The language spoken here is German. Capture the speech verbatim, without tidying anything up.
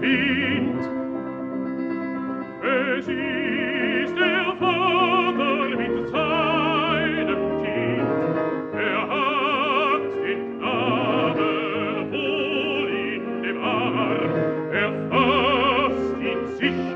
Wind. Es ist der Vater mit seinem Kind. Er hat den Knaben wohl in dem Arm. Er fasst ihn sich